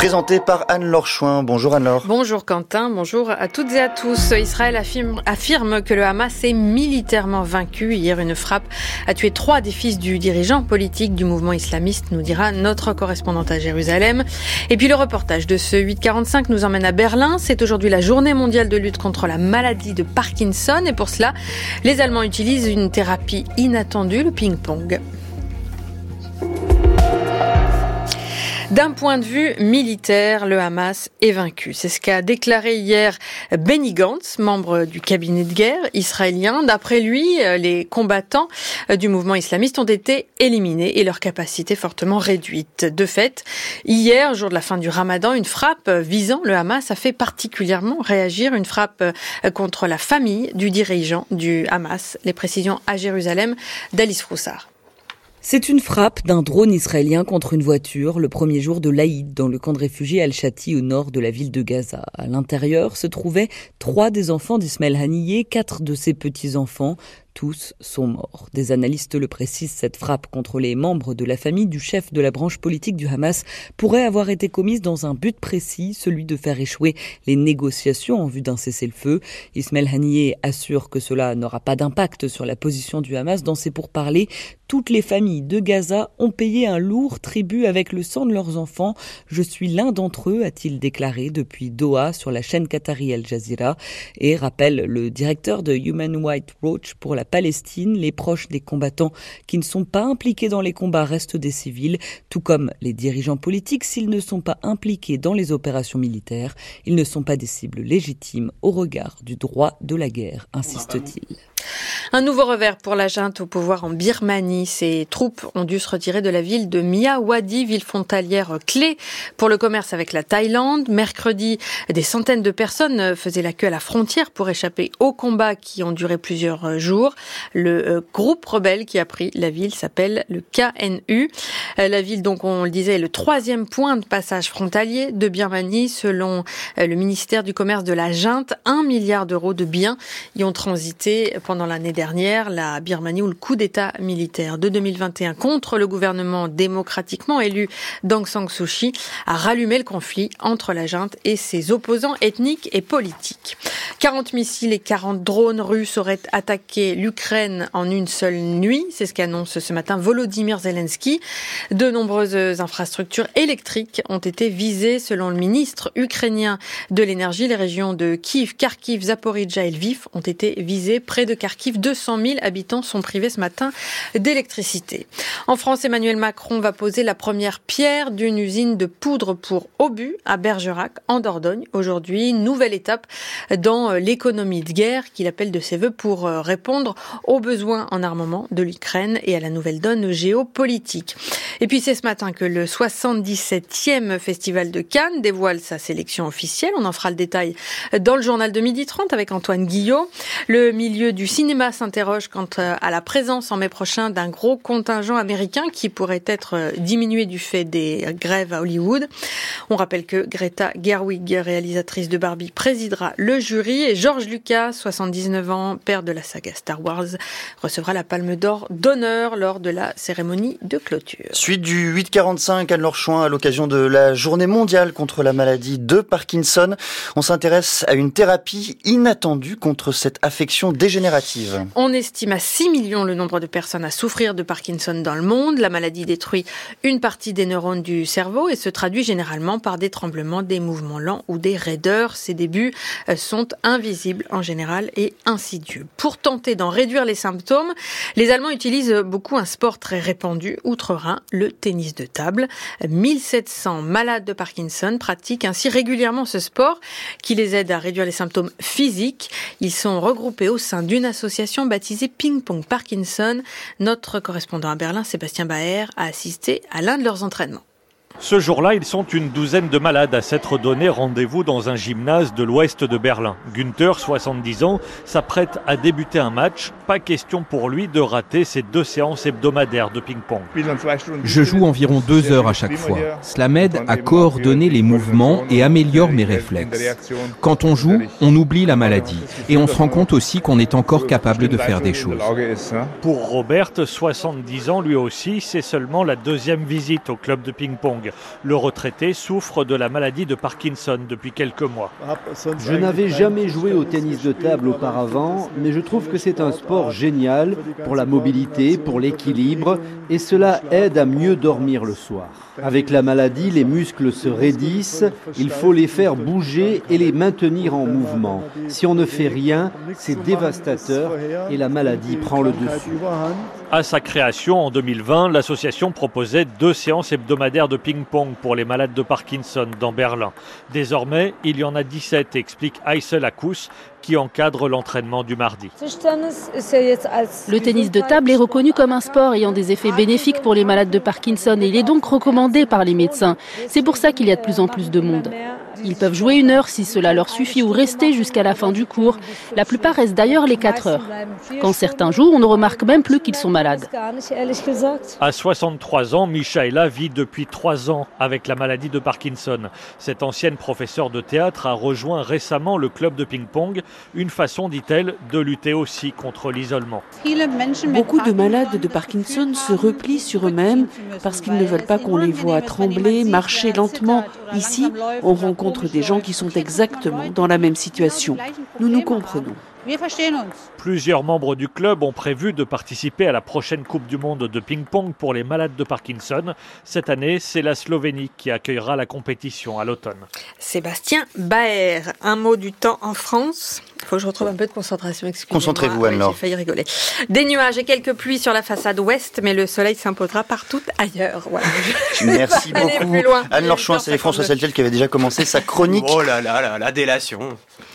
Présenté par Anne-Laure Chouin. Bonjour Anne-Laure. Bonjour Quentin, bonjour à toutes et à tous. Israël affirme que le Hamas est militairement vaincu. Hier, une frappe a tué 3 des fils du dirigeant politique du mouvement islamiste, nous dira notre correspondante à Jérusalem. Et puis le reportage de ce 8h45 nous emmène à Berlin. C'est aujourd'hui la journée mondiale de lutte contre la maladie de Parkinson. Et pour cela, les Allemands utilisent une thérapie inattendue, le ping-pong. D'un point de vue militaire, le Hamas est vaincu. C'est ce qu'a déclaré hier Benny Gantz, membre du cabinet de guerre israélien. D'après lui, les combattants du mouvement islamiste ont été éliminés et leur capacité fortement réduite. De fait, hier, jour de la fin du Ramadan, une frappe visant le Hamas a fait particulièrement réagir. Une frappe contre la famille du dirigeant du Hamas. Les précisions à Jérusalem d'Alice Froussard. C'est une frappe d'un drone israélien contre une voiture le premier jour de l'Aïd dans le camp de réfugiés Al-Shati au nord de la ville de Gaza. À l'intérieur se trouvaient 3 des enfants d'Ismaël Haniyeh, 4 de ses petits-enfants. Tous sont morts. Des analystes le précisent, cette frappe contre les membres de la famille du chef de la branche politique du Hamas pourrait avoir été commise dans un but précis, celui de faire échouer les négociations en vue d'un cessez-le-feu. Ismaël Haniyeh assure que cela n'aura pas d'impact sur la position du Hamas dans ses pourparlers. Toutes les familles de Gaza ont payé un lourd tribut avec le sang de leurs enfants. Je suis l'un d'entre eux, a-t-il déclaré depuis Doha sur la chaîne qatari Al Jazeera, et rappelle le directeur de Human Rights Watch pour la Palestine. Les proches des combattants qui ne sont pas impliqués dans les combats restent des civils, tout comme les dirigeants politiques. S'ils ne sont pas impliqués dans les opérations militaires, ils ne sont pas des cibles légitimes au regard du droit de la guerre, insiste-t-il. Un nouveau revers pour la junte au pouvoir en Birmanie. Ses troupes ont dû se retirer de la ville de Myawaddy, ville frontalière clé pour le commerce avec la Thaïlande. Mercredi, des centaines de personnes faisaient la queue à la frontière pour échapper aux combats qui ont duré plusieurs jours. Le groupe rebelle qui a pris la ville s'appelle le KNU. La ville, donc, on le disait, est le 3e point de passage frontalier de Birmanie. Selon le ministère du Commerce de la junte, 1 milliard d'euros de biens y ont transité pendant l'année dernière. La Birmanie, où le coup d'État militaire de 2021 contre le gouvernement démocratiquement élu d'Aung San Suu Kyi a rallumé le conflit entre la junte et ses opposants ethniques et politiques. 40 missiles et 40 drones russes auraient attaqué l'Ukraine en une seule nuit. C'est ce qu'annonce ce matin Volodymyr Zelensky. De nombreuses infrastructures électriques ont été visées selon le ministre ukrainien de l'énergie. Les régions de Kiev, Kharkiv, Zaporijjia et Lviv ont été visées. Près de Kharkiv, 200 000 habitants sont privés ce matin d'électricité. En France, Emmanuel Macron va poser la première pierre d'une usine de poudre pour obus à Bergerac, en Dordogne. Aujourd'hui, une nouvelle étape dans l'économie de guerre qu'il appelle de ses voeux pour répondre aux besoins en armement de l'Ukraine et à la nouvelle donne géopolitique. Et puis c'est ce matin que le 77e Festival de Cannes dévoile sa sélection officielle. On en fera le détail dans le journal de 12h30 avec Antoine Guillot. Le milieu du cinéma s'interroge quant à la présence en mai prochain d'un gros contingent américain qui pourrait être diminué du fait des grèves à Hollywood. On rappelle que Greta Gerwig, réalisatrice de Barbie, présidera le jury et George Lucas, 79 ans, père de la saga Star Wars, recevra la Palme d'Or d'honneur lors de la cérémonie de clôture. Suite du 8h45, Anne-Laure Chouin, à l'occasion de la journée mondiale contre la maladie de Parkinson. On s'intéresse à une thérapie inattendue contre cette affection dégénérative. On estime à 6 millions le nombre de personnes à souffrir de Parkinson dans le monde. La maladie détruit une partie des neurones du cerveau et se traduit généralement par des tremblements, des mouvements lents ou des raideurs. Ces débuts sont invisibles en général et insidieux. Pour tenter d'en réduire les symptômes, les Allemands utilisent beaucoup un sport très répandu, outre-Rhin, le tennis de table. 1700 malades de Parkinson pratiquent ainsi régulièrement ce sport qui les aide à réduire les symptômes physiques. Ils sont regroupés au sein d'une association baptisée Ping Pong Parkinson. Notre correspondant à Berlin, Sébastien Baer, a assisté à l'un de leurs entraînements. Ce jour-là, ils sont une douzaine de malades à s'être donné rendez-vous dans un gymnase de l'ouest de Berlin. Günther, 70 ans, s'apprête à débuter un match. Pas question pour lui de rater ses 2 séances hebdomadaires de ping-pong. Je joue environ 2 heures à chaque fois. Cela m'aide à coordonner les mouvements et améliore mes réflexes. Quand on joue, on oublie la maladie et on se rend compte aussi qu'on est encore capable de faire des choses. Pour Robert, 70 ans, lui aussi, c'est seulement la 2e visite au club de ping-pong. Le retraité souffre de la maladie de Parkinson depuis quelques mois. Je n'avais jamais joué au tennis de table auparavant, mais je trouve que c'est un sport génial pour la mobilité, pour l'équilibre, et cela aide à mieux dormir le soir. Avec la maladie, les muscles se raidissent, il faut les faire bouger et les maintenir en mouvement. Si on ne fait rien, c'est dévastateur et la maladie prend le dessus. À sa création en 2020, l'association proposait 2 séances hebdomadaires de ping-pong pour les malades de Parkinson dans Berlin. Désormais, il y en a 17, explique Aysel Akous, qui encadre l'entraînement du mardi. Le tennis de table est reconnu comme un sport ayant des effets bénéfiques pour les malades de Parkinson et il est donc recommandé par les médecins. C'est pour ça qu'il y a de plus en plus de monde. Ils peuvent jouer 1 heure si cela leur suffit ou rester jusqu'à la fin du cours. La plupart restent d'ailleurs les 4 heures. Quand certains jouent, on ne remarque même plus qu'ils sont malades. À 63 ans, Michaela vit depuis 3 ans avec la maladie de Parkinson. Cette ancienne professeure de théâtre a rejoint récemment le club de ping-pong. Une façon, dit-elle, de lutter aussi contre l'isolement. Beaucoup de malades de Parkinson se replient sur eux-mêmes parce qu'ils ne veulent pas qu'on les voie trembler, marcher lentement. Ici, on rencontre des gens qui sont exactement dans la même situation. Nous nous comprenons. Plusieurs membres du club ont prévu de participer à la prochaine Coupe du Monde de ping-pong pour les malades de Parkinson. Cette année, c'est la Slovénie qui accueillera la compétition à l'automne. Sébastien Baer, un mot du temps en France. Il faut que je retrouve un peu de concentration. Concentrez-vous, Anne-Laure. J'ai failli rigoler. Des nuages et quelques pluies sur la façade ouest, mais le soleil s'imposera partout ailleurs. Voilà. Merci beaucoup. Anne-Laure Chouin, c'est France Société qui avait déjà commencé sa chronique. Oh là là, la délation.